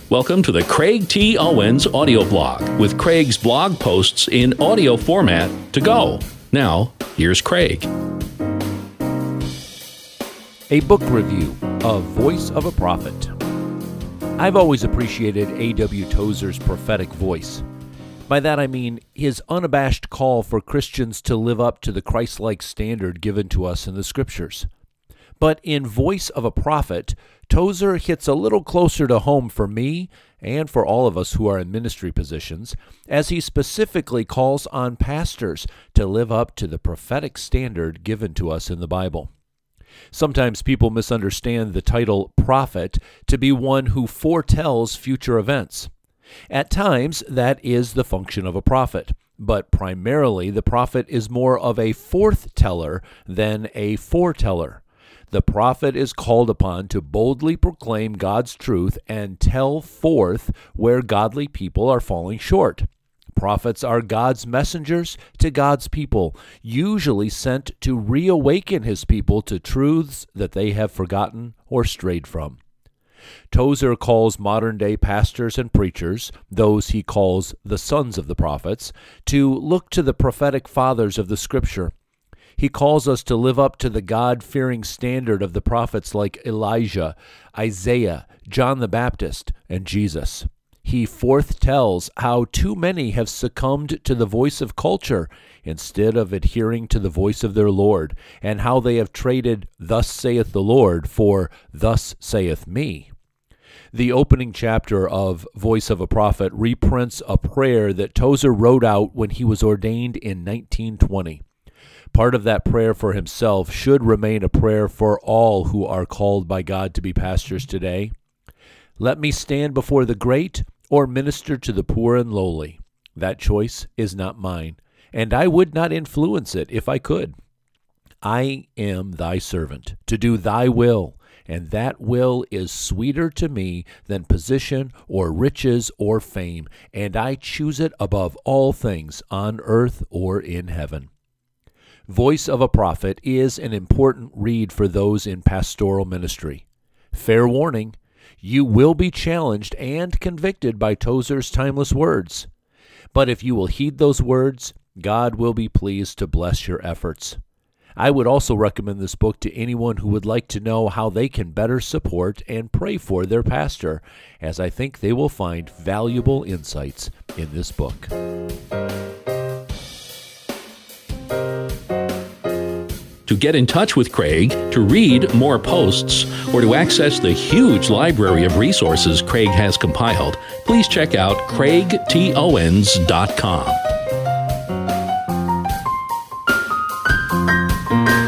Welcome to the Craig T. Owens audio blog with Craig's blog posts in audio format to go. Now, here's Craig. A book review of Voice of a Prophet. I've always appreciated A.W. Tozer's prophetic voice. By that I mean his unabashed call for Christians to live up to the Christ-like standard given to us in the Scriptures. But in Voice of a Prophet, Tozer hits a little closer to home for me and for all of us who are in ministry positions, as he specifically calls on pastors to live up to the prophetic standard given to us in the Bible. Sometimes people misunderstand the title prophet to be one who foretells future events. At times, that is the function of a prophet, but primarily the prophet is more of a forth-teller than a foreteller. The prophet is called upon to boldly proclaim God's truth and tell forth where godly people are falling short. Prophets are God's messengers to God's people, usually sent to reawaken his people to truths that they have forgotten or strayed from. Tozer calls modern-day pastors and preachers, those he calls the sons of the prophets, to look to the prophetic fathers of the Scripture. He calls us to live up to the God-fearing standard of the prophets like Elijah, Isaiah, John the Baptist, and Jesus. He forthtells how too many have succumbed to the voice of culture instead of adhering to the voice of their Lord, and how they have traded "Thus saith the Lord" for "Thus saith me." The opening chapter of Voice of a Prophet reprints a prayer that Tozer wrote out when he was ordained in 1920. Part of that prayer for himself should remain a prayer for all who are called by God to be pastors today. Let me stand before the great or minister to the poor and lowly. That choice is not mine, and I would not influence it if I could. I am thy servant, to do thy will, and that will is sweeter to me than position or riches or fame, and I choose it above all things on earth or in heaven. Voice of a Prophet is an important read for those in pastoral ministry. Fair warning, you will be challenged and convicted by Tozer's timeless words. But if you will heed those words, God will be pleased to bless your efforts. I would also recommend this book to anyone who would like to know how they can better support and pray for their pastor, as I think they will find valuable insights in this book. To get in touch with Craig, to read more posts, or to access the huge library of resources Craig has compiled, please check out CraigTOwens.com.